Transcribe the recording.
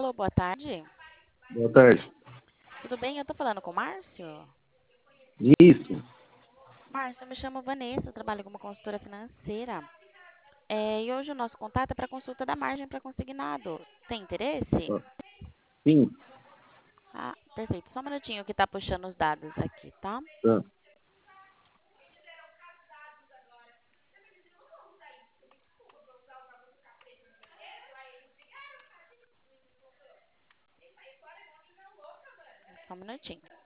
Alô, boa tarde. Boa tarde. Tudo bem? Eu tô falando com o Márcio? Isso. Márcio, eu me chamo Vanessa, eu trabalho como consultora financeira. E hoje o nosso contato é para consulta da margem para consignado. Tem interesse? Ah, sim. Ah, perfeito. Só um minutinho que tá puxando os dados aqui, tá? Ah, Só um minutinho.